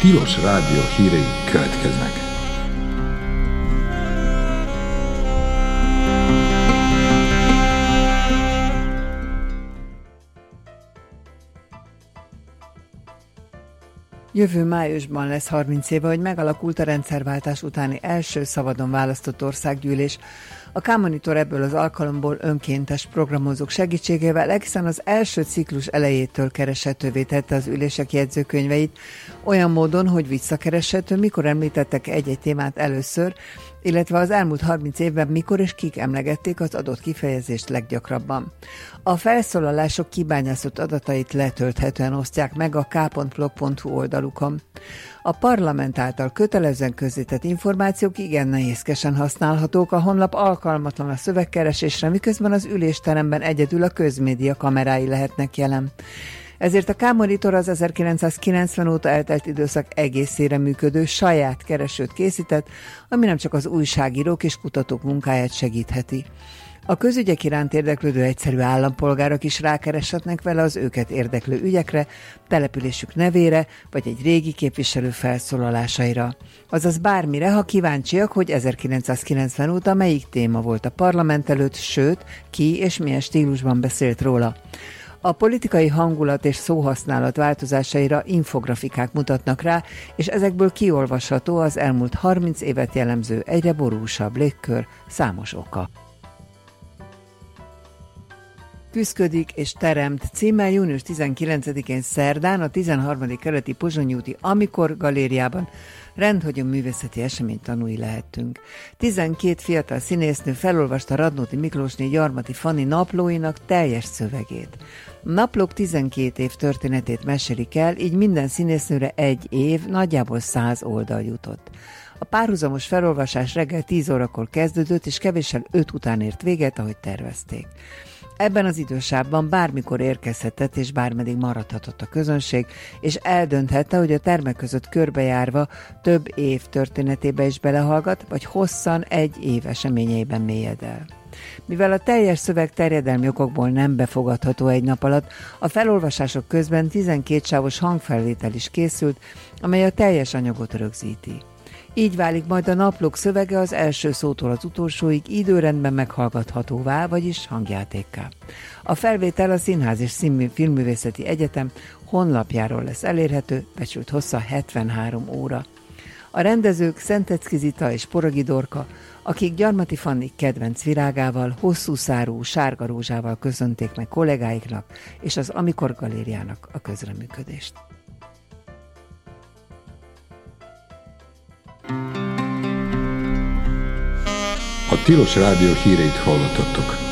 Tilos Rádió hírei következnek. Jövő májusban lesz 30 éve, hogy megalakult a rendszerváltás utáni első szabadon választott országgyűlés. A K-Monitor ebből az alkalomból önkéntes programozók segítségével egészen az első ciklus elejétől kereshetővé tette az ülések jegyzőkönyveit, olyan módon, hogy visszakereshető, mikor említettek egy-egy témát először, illetve az elmúlt 30 évben mikor és kik emlegették az adott kifejezést leggyakrabban. A felszólalások kibányászott adatait letölthetően osztják meg a k.blog.hu oldalukon. A parlament által kötelezően közzétett információk igen nehézkesen használhatók, a honlap alkalmatlan a szövegkeresésre, miközben az ülésteremben egyedül a közmédia kamerái lehetnek jelen. Ezért a K-Monitor az 1990 óta eltelt időszak egészére működő saját keresőt készített, ami nem csak az újságírók és kutatók munkáját segítheti. A közügyek iránt érdeklődő egyszerű állampolgárok is rákereshetnek vele az őket érdeklő ügyekre, településük nevére, vagy egy régi képviselő felszólalásaira. Azaz bármire, ha kíváncsiak, hogy 1990 óta melyik téma volt a parlament előtt, sőt, ki és milyen stílusban beszélt róla. A politikai hangulat és szóhasználat változásaira infografikák mutatnak rá, és ezekből kiolvasható az elmúlt 30 évet jellemző egyre borúsabb légkör számos oka. Küszködik és teremt címmel június 19-én szerdán a 13. kerületi Pozsonyi úti Amikor galériában rendhagyó művészeti esemény tanúi lehettünk. 12 fiatal színésznő felolvasta Radnóti Miklósné Gyarmati Fanni naplóinak teljes szövegét. A naplók 12 év történetét mesélik el, így minden színésznőre egy év, nagyjából 100 oldal jutott. A párhuzamos felolvasás reggel 10 órakor kezdődött, és kevéssel 5 után ért véget, ahogy tervezték. Ebben az idősávban bármikor érkezhetett és bármeddig maradhatott a közönség, és eldönthette, hogy a termek között körbejárva több év történetébe is belehallgat, vagy hosszan egy év eseményeiben mélyed el. Mivel a teljes szöveg terjedelmi okokból nem befogadható egy nap alatt, a felolvasások közben 12 sávos hangfelvétel is készült, amely a teljes anyagot rögzíti. Így válik majd a naplók szövege az első szótól az utolsóig időrendben meghallgathatóvá, vagyis hangjátékká. A felvétel a Színház és Filmművészeti Egyetem honlapjáról lesz elérhető, becsült hossza 73 óra. A rendezők Szentecki Zita és Poragi Dorka, akik Gyarmati Fanni kedvenc virágával, hosszú szárú sárga rózsával köszönték meg kollégáiknak és az Amikor galériának a közreműködést. A Tilos Rádió híreit hallottatok.